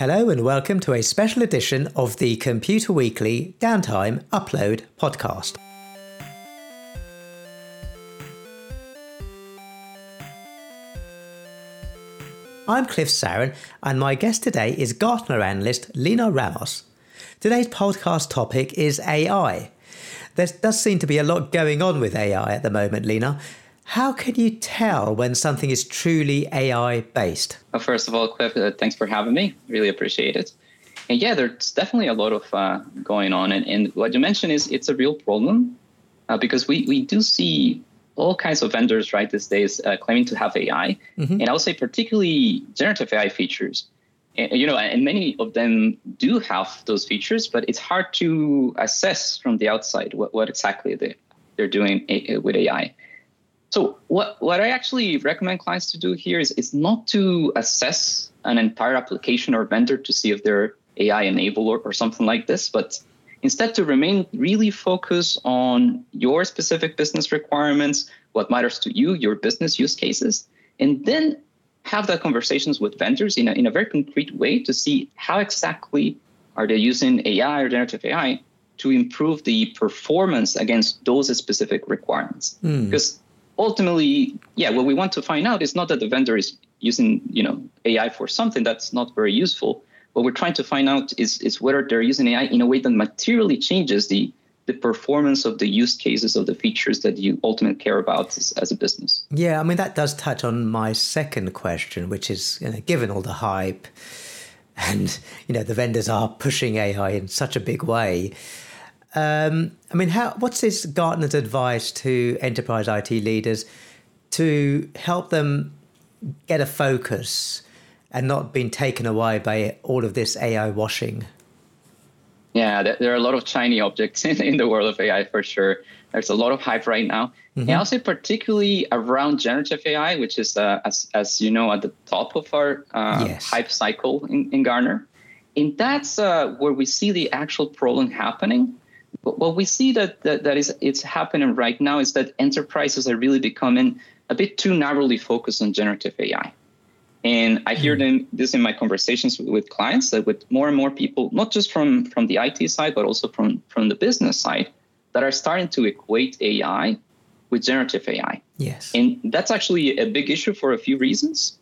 Hello and welcome to a special edition of the Computer Weekly Downtime Upload podcast. I'm Cliff Saran and my guest today is Gartner analyst Lina Ramos. Today's podcast topic is AI. There does seem to be a lot going on with AI at the moment, Lina. How can you tell when something is truly AI-based? Well, first of all, Cliff, thanks for having me. Really appreciate it. And yeah, there's definitely a lot of going on. And what you mentioned is it's a real problem because we do see all kinds of vendors right these days claiming to have AI. Mm-hmm. And I would say particularly generative AI features. And many of them do have those features, but it's hard to assess from the outside what exactly they're doing with AI. So what I actually recommend clients to do here is not to assess an entire application or vendor to see if they're AI enabled or something like this, but instead to remain really focused on your specific business requirements, what matters to you, your business use cases, and then have that conversations with vendors in a very concrete way to see how exactly are they using AI or generative AI to improve the performance against those specific requirements. Because ultimately, what we want to find out is not that the vendor is using, AI for something that's not very useful. What we're trying to find out is whether they're using AI in a way that materially changes the performance of the use cases of the features that you ultimately care about as a business. Yeah, I mean, that does touch on my second question, which is, given all the hype and, the vendors are pushing AI in such a big way. What's this Gartner's advice to enterprise IT leaders to help them get a focus and not being taken away by all of this AI washing? Yeah, there are a lot of shiny objects in the world of AI for sure. There's a lot of hype right now. Mm-hmm. And I'll say particularly around generative AI, which is, as you know, at the top of our hype cycle in Gartner. And that's where we see the actual problem happening. But what we see it's happening right now is that enterprises are really becoming a bit too narrowly focused on generative AI. And I hear this in my conversations with clients, that with more and more people, not just from the IT side, but also from the business side, that are starting to equate AI with generative AI. Yes. And that's actually a big issue for a few reasons.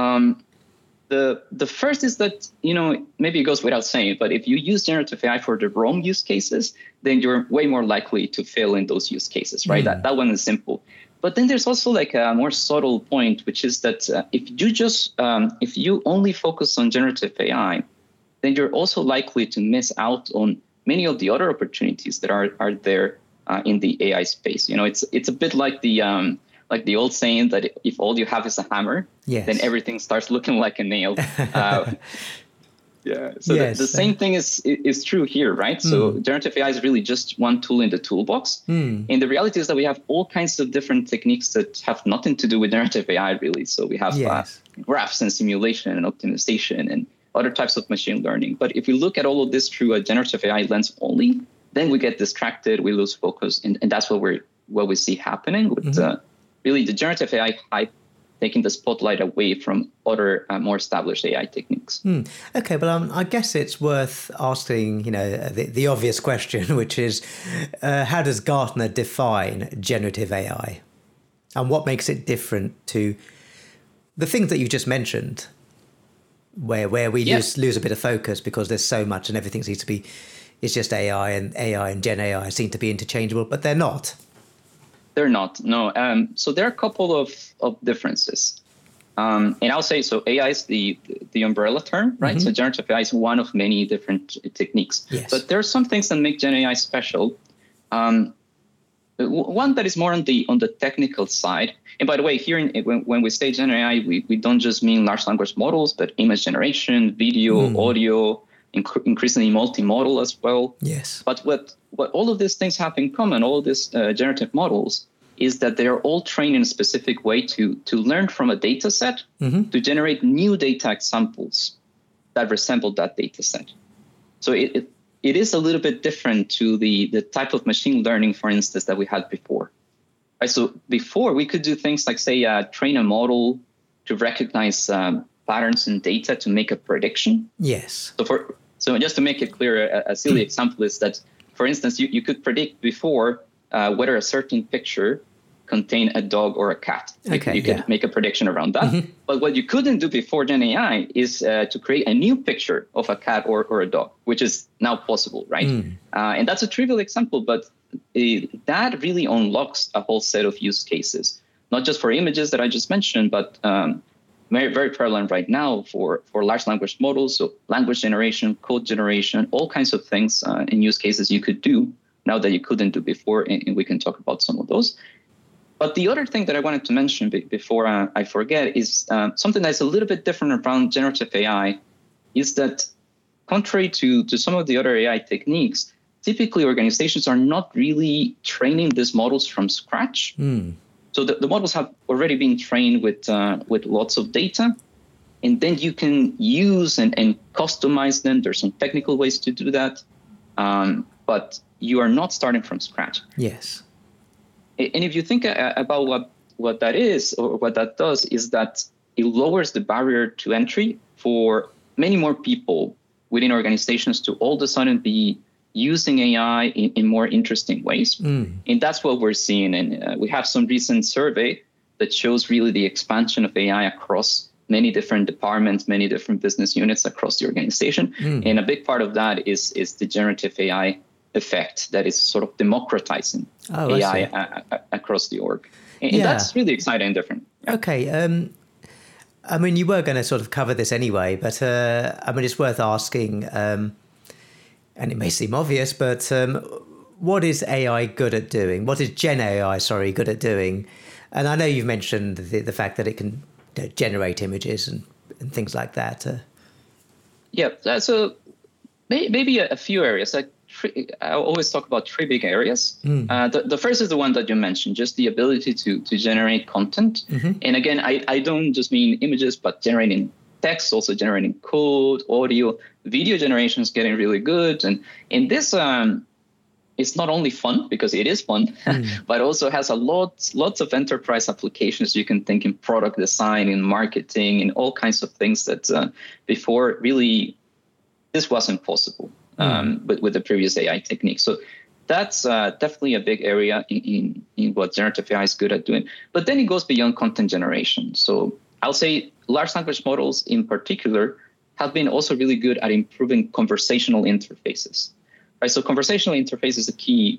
The first is that, maybe it goes without saying, but if you use generative AI for the wrong use cases, then you're way more likely to fail in those use cases, right? That one is simple. But then there's also like a more subtle point, which is that if you only focus on generative AI, then you're also likely to miss out on many of the other opportunities that are there in the AI space. It's a bit like the old saying that if all you have is a hammer, then everything starts looking like a nail. So the same thing is true here, right? So generative AI is really just one tool in the toolbox. And the reality is that we have all kinds of different techniques that have nothing to do with generative AI, really. So we have graphs and simulation and optimization and other types of machine learning. But if we look at all of this through a generative AI lens only, then we get distracted, we lose focus. And that's what we see happening with really the generative AI hype taking the spotlight away from other more established AI techniques. Okay, well, I guess it's worth asking, the obvious question, which is, how does Gartner define generative AI? And what makes it different to the things that you just mentioned, where we lose a bit of focus because there's so much and everything seems to be, it's just AI and Gen AI seem to be interchangeable, but they're not. They're not, no. So there are a couple of differences. And I'll say, so AI is the umbrella term, right? Mm-hmm. So generative AI is one of many different techniques. Yes. But there are some things that make Gen AI special. One that is more on the technical side. And by the way, here when we say Gen AI, we don't just mean large language models, but image generation, video, audio, increasingly multimodal as well. Yes. But what all of these things have in common, all of these generative models, is that they are all trained in a specific way to learn from a data set to generate new data examples that resemble that data set. So it is a little bit different to the type of machine learning, for instance, that we had before. Right? So before we could do things like, say, train a model to recognize patterns in data to make a prediction. Yes. So just to make it clear, a silly example is that, for instance, you could predict before whether a certain picture contained a dog or a cat. You could make a prediction around that. Mm-hmm. But what you couldn't do before Gen AI is to create a new picture of a cat or a dog, which is now possible, right? And that's a trivial example, but that really unlocks a whole set of use cases, not just for images that I just mentioned, but very, very prevalent right now for large language models. So language generation, code generation, all kinds of things in use cases you could do now that you couldn't do before. And we can talk about some of those. But the other thing that I wanted to mention before I forget is something that's a little bit different around generative AI is that contrary to some of the other AI techniques, typically organizations are not really training these models from scratch. So the models have already been trained with lots of data, and then you can use and customize them. There's some technical ways to do that, but you are not starting from scratch. Yes. And if you think about what that is or what that does is that it lowers the barrier to entry for many more people within organizations to all of a sudden be using AI in more interesting ways. And that's what we're seeing. And we have some recent survey that shows really the expansion of AI across many different departments, many different business units across the organization. And a big part of that is the generative AI effect that is sort of democratizing AI across the org. And that's really exciting and different. Yeah. Okay. I mean, you were going to sort of cover this anyway, but I mean, it's worth asking, and it may seem obvious, but what is AI good at doing? What is Gen AI, good at doing? And I know you've mentioned the fact that it can generate images and things like that. So maybe a few areas. I always talk about three big areas. The first is the one that you mentioned, just the ability to generate content. And again, I don't just mean images, but generating text, also generating code, audio, video generation is getting really good. And this it's not only fun, because it is fun, but also has lots of enterprise applications. You can think in product design, in marketing, in all kinds of things that before really this wasn't possible. With the previous AI techniques. So that's definitely a big area in what generative AI is good at doing. But then it goes beyond content generation. So I'll say large language models in particular have been also really good at improving conversational interfaces. Right? So conversational interface is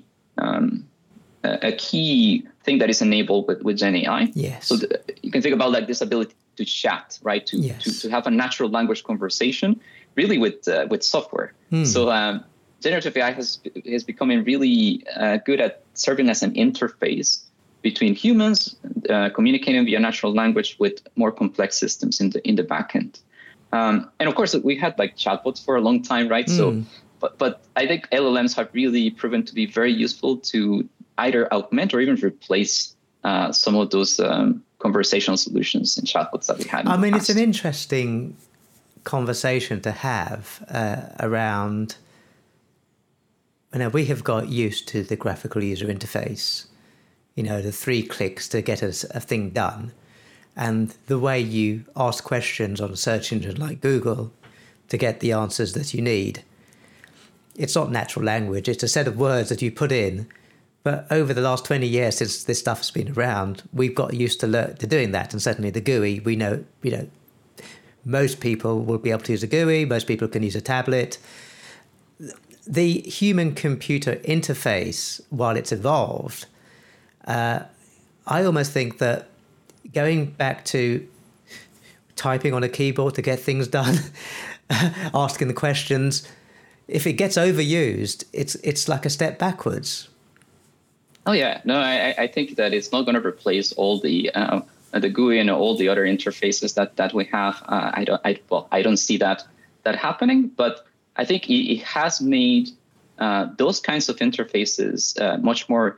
a key thing that is enabled with Gen AI. Yes. So you can think about like this ability to chat, right? To have a natural language conversation, really with software. So generative AI has become really good at serving as an interface between humans, communicating via natural language with more complex systems in the backend. And of course, we had like chatbots for a long time, right? So, but I think LLMs have really proven to be very useful to either augment or even replace some of those conversational solutions and chatbots that we had. I mean, it's an interesting conversation to have around. We have got used to the graphical user interface, the 3 clicks to get a thing done, and the way you ask questions on a search engine like Google to get the answers that you need. It's not natural language; it's a set of words that you put in. But over the last 20 years since this stuff has been around, we've got used to doing that. And certainly the GUI, we know, most people will be able to use a GUI. Most people can use a tablet. The human-computer interface, while it's evolved, I almost think that going back to typing on a keyboard to get things done, asking the questions, if it gets overused, it's like a step backwards. Oh yeah, no, I think that it's not going to replace all the GUI and all the other interfaces that we have. I don't see that happening, but I think it has made those kinds of interfaces much more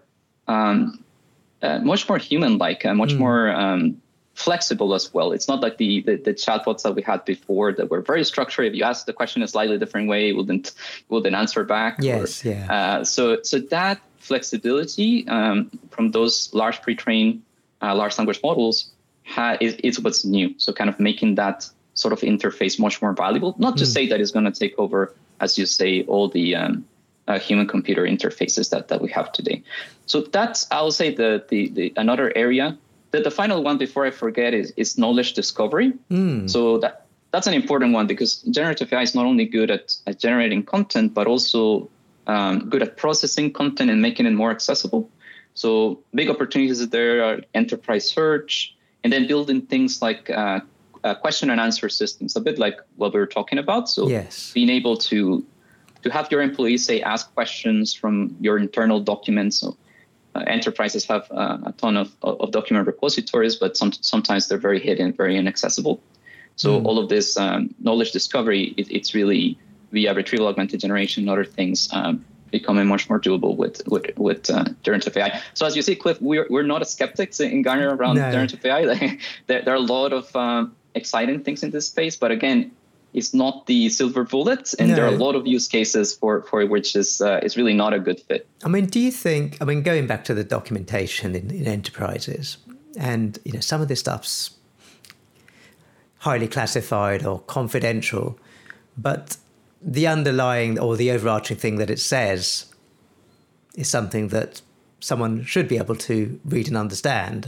human-like, much more flexible as well. It's not like the chatbots that we had before that were very structured. If you ask the question a slightly different way, it wouldn't answer back. Yes, So that flexibility from those large pre-trained large language models is what's new. So kind of making that sort of interface much more valuable. Not to say that it's going to take over, as you say, all the human-computer interfaces that we have today. So that's, I will say, the another area. The final one before I forget is knowledge discovery. So that's an important one, because generative AI is not only good at generating content, but also good at processing content and making it more accessible. So big opportunities there are enterprise search, and then building things like question and answer systems, a bit like what we were talking about. So being able to have your employees, say, ask questions from your internal documents. So enterprises have a ton of document repositories, but sometimes they're very hidden, very inaccessible. So all of this knowledge discovery, it's really via retrieval augmented generation and other things becoming much more doable with generative AI. So as you see, Cliff, we're not as skeptics in Gartner around generative AI. There are a lot of exciting things in this space, but again, it's not the silver bullet, and there are a lot of use cases for which is really not a good fit. I mean, do you think? I mean, going back to the documentation in enterprises, and some of this stuff's highly classified or confidential, but the underlying or the overarching thing that it says is something that someone should be able to read and understand.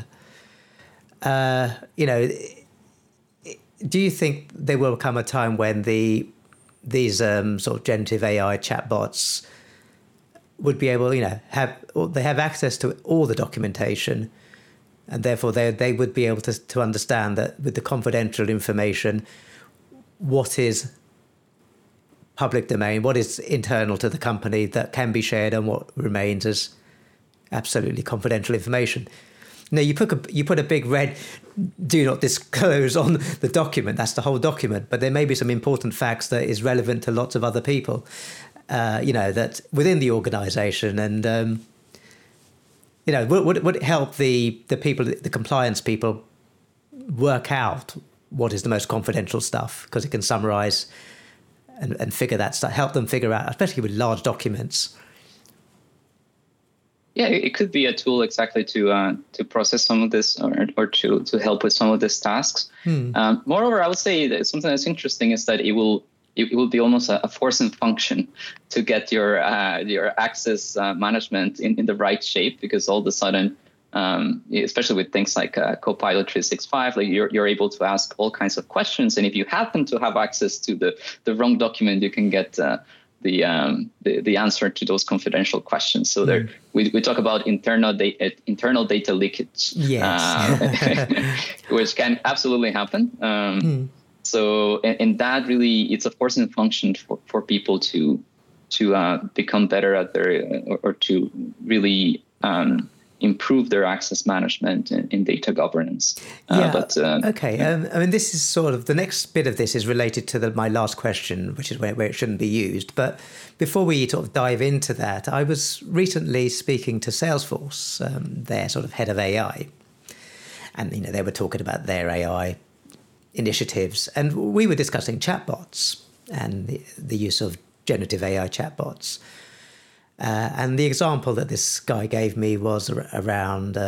Do you think there will come a time when these sort of generative AI chatbots would be able, they have access to all the documentation, and therefore they would be able to understand that with the confidential information, what is public domain, what is internal to the company that can be shared, and what remains as absolutely confidential information? You put a big red "do not disclose" on the document. That's the whole document. But there may be some important facts that is relevant to lots of other people, that within the organization. And, would it help the people, the compliance people, work out what is the most confidential stuff? Because it can summarize and figure that stuff, help them figure out, especially with large documents. Yeah, it could be a tool exactly to process some of this or to help with some of these tasks. Moreover, I would say that something that's interesting is that it will be almost a forcing function to get your access management in the right shape, because all of a sudden, especially with things like Copilot 365, like you're able to ask all kinds of questions, and if you happen to have access to the wrong document, you can get the answer to those confidential questions. So there, we talk about internal data leakage, which can absolutely happen. So and that really, it's a forcing function for people to become better at their or to really improve their access management in data governance. Okay. I mean, this is sort of the next bit of this is related to my last question, which is where it shouldn't be used. But before we sort of dive into that, I was recently speaking to Salesforce, their sort of head of AI, and they were talking about their AI initiatives, and we were discussing chatbots and the use of generative AI chatbots. And the example that this guy gave me was around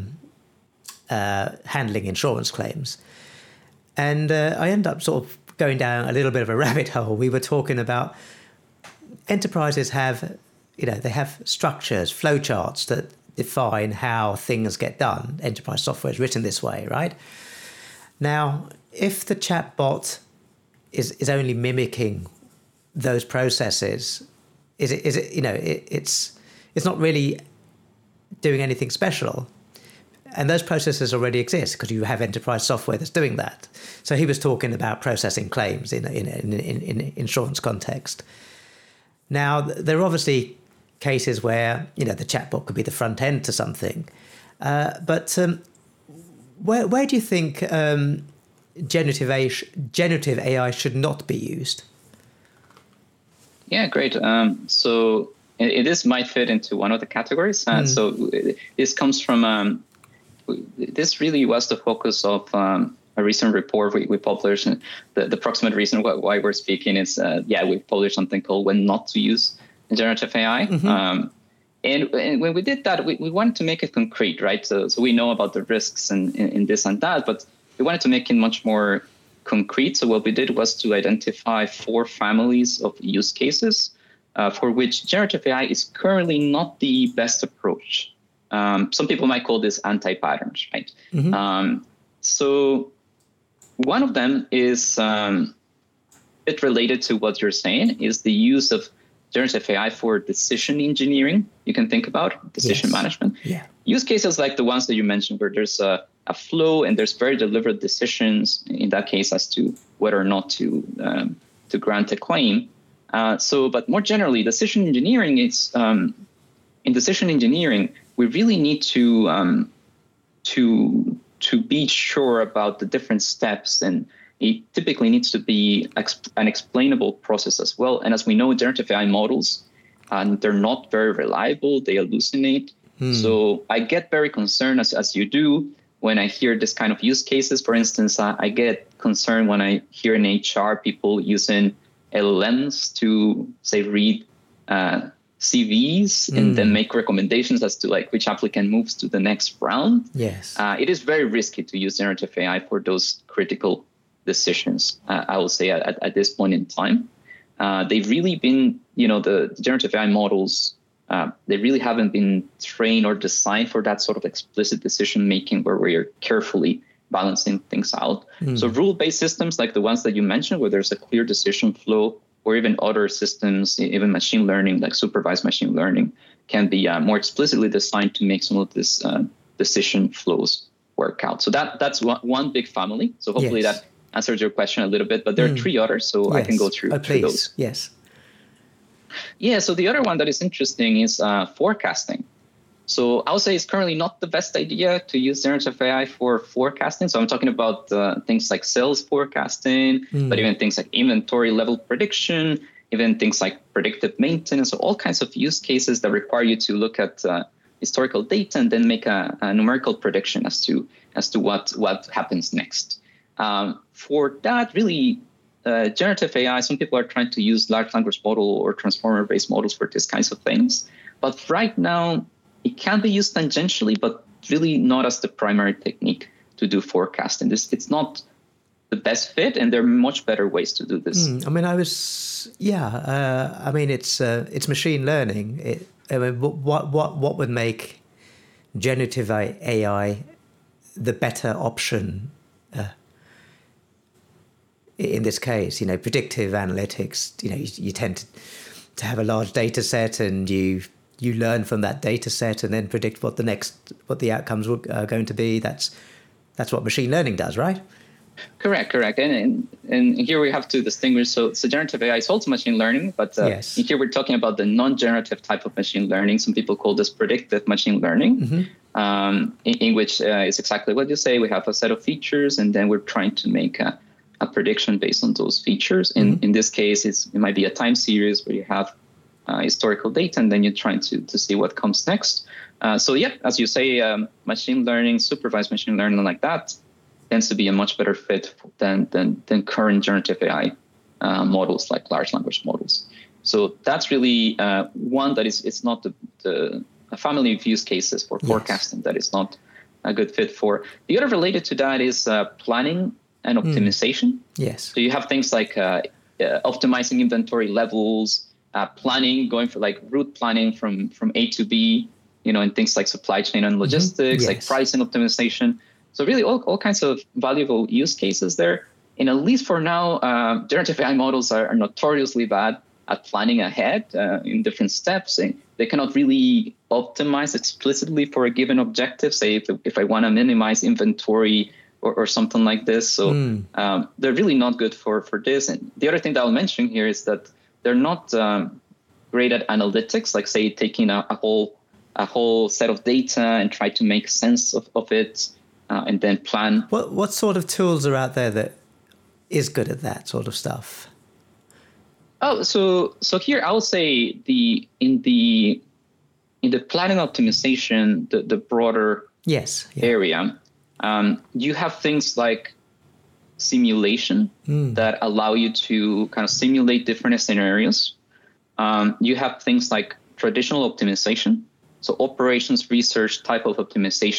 handling insurance claims. And I ended up sort of going down a little bit of a rabbit hole. We were talking about enterprises have, they have structures, flowcharts that define how things get done. Enterprise software is written this way, right? Now, if the chatbot is only mimicking those processes, it's not really doing anything special, and those processes already exist because you have enterprise software that's doing that. So he was talking about processing claims in insurance context. Now there are obviously cases where the chatbot could be the front end to something, but where do you think generative AI should not be used? Yeah, great. So this might fit into one of the categories. So this comes from, this really was the focus of a recent report we published. The proximate reason why we're speaking is, we published something called When Not to Use Generative AI. And when we did that, we wanted to make it concrete, right? So we know about the risks and this and that, but we wanted to make it much more concrete. So what we did was to identify 4 families of use cases for which generative AI is currently not the best approach. Some people might call this anti-patterns, right? So one of them is bit related to what you're saying, is the use of generative AI for decision engineering. You can think about decision management. Yeah. Use cases like the ones that you mentioned, where there's a flow and there's very deliberate decisions in that case as to whether or not to grant a claim. But more generally, decision engineering is in decision engineering, we really need to be sure about the different steps, and it typically needs to be an explainable process as well. And as we know, generative AI models, they're not very reliable. They hallucinate. So I get very concerned, as you do, when I hear this kind of use cases. For instance, I get concerned when I hear in HR people using LLMs to, say, read CVs and then make recommendations as to like which applicant moves to the next round. Yes. It is very risky to use generative AI for those critical decisions, I will say, at this point in time. They've really been, the generative AI models, they really haven't been trained or designed for that sort of explicit decision making where we're carefully balancing things out. So rule-based systems like the ones that you mentioned, where there's a clear decision flow, or even other systems, even machine learning, like supervised machine learning, can be more explicitly designed to make some of these decision flows work out. So that's one big family. So hopefully that answers your question a little bit, but there are 3 others, so I can go through those. Yes. Yeah, so the other one that is interesting is forecasting. So I would say it's currently not the best idea to use generative AI for forecasting. So I'm talking about things like sales forecasting, but even things like inventory level prediction, even things like predictive maintenance, so all kinds of use cases that require you to look at historical data and then make a numerical prediction as to what happens next. For that, really, generative AI, some people are trying to use large language model or transformer-based models for these kinds of things. But right now, it can be used tangentially, but really not as the primary technique to do forecasting. It's not the best fit, and there are much better ways to do this. It's machine learning. What would make generative AI the better option in this case? Predictive analytics, you tend to have a large data set, and you learn from that data set and then predict what the outcomes are going to be. That's what machine learning does, right? Correct. And here we have to distinguish. So generative AI is also machine learning, but here we're talking about the non-generative type of machine learning. Some people call this predictive machine learning, in which is exactly what you say. We have a set of features, and then we're trying to make a prediction based on those features. In this case, it might be a time series where you have historical data, and then you're trying to see what comes next. As you say, machine learning, supervised machine learning like that tends to be a much better fit than current generative AI models like large language models. So that's really one that it's not a family of use cases for forecasting that is not a good fit for. The other related to that is planning and optimization. Yes. So you have things like optimizing inventory levels, planning, going for like route planning from A to B, and things like supply chain and logistics, like pricing optimization. So really all kinds of valuable use cases there. And at least for now, generative AI models are notoriously bad at planning ahead in different steps. And they cannot really optimize explicitly for a given objective. Say if I want to minimize inventory or something like this. So they're really not good for this. And the other thing that I'll mention here is that they're not great at analytics, like say taking a whole set of data and try to make sense of it and then plan. What sort of tools are out there that is good at that sort of stuff? Oh, so here I would say in the planning optimization, the broader area, you have things like simulation that allow you to kind of simulate different scenarios. You have things like traditional optimization, so operations research type of optimization,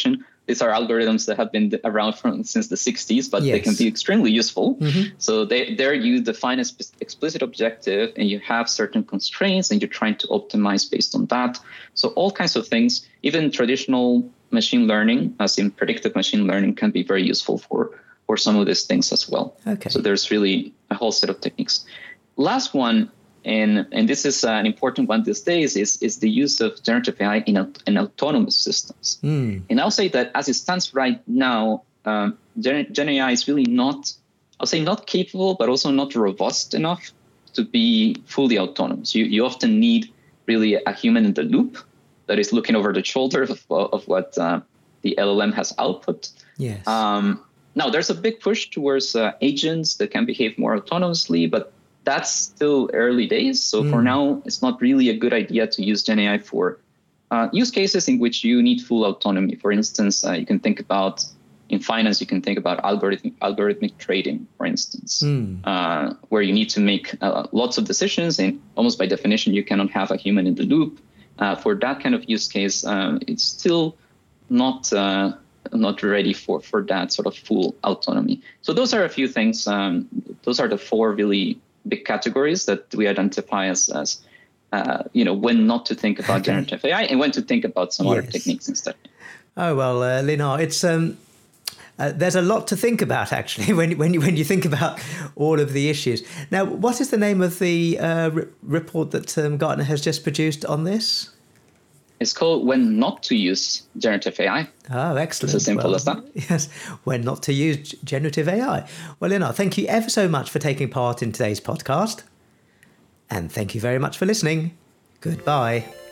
these are algorithms that have been around since the 60s, but they can be extremely useful. So there you define an explicit objective and you have certain constraints and you're trying to optimize based on that. So all kinds of things, even traditional machine learning, as in predictive machine learning, can be very useful for some of these things as well. Okay. So there's really a whole set of techniques. Last one, and this is an important one these days, is the use of generative AI in autonomous systems. And I'll say that as it stands right now, Gen AI is really not capable, but also not robust enough to be fully autonomous. You often need really a human in the loop that is looking over the shoulder of what the LLM has output. Yes. Now, there's a big push towards agents that can behave more autonomously, but that's still early days. So for now, it's not really a good idea to use Gen AI for use cases in which you need full autonomy. For instance, you can think about, in finance, you can think about algorithmic trading, for instance, where you need to make lots of decisions. And almost by definition, you cannot have a human in the loop. For that kind of use case, it's still not ready for that sort of full autonomy. So those are a few things. Those are the four really big categories that we identify as when not to think about generative AI and when to think about some other techniques instead. Oh, well, Linar, it's there's a lot to think about, actually, when you think about all of the issues. Now, what is the name of the report that Gartner has just produced on this? It's called When Not to Use Generative AI. Oh, excellent. It's as simple as that. Yes, when not to use generative AI. Well, Linar, thank you ever so much for taking part in today's podcast. And thank you very much for listening. Goodbye.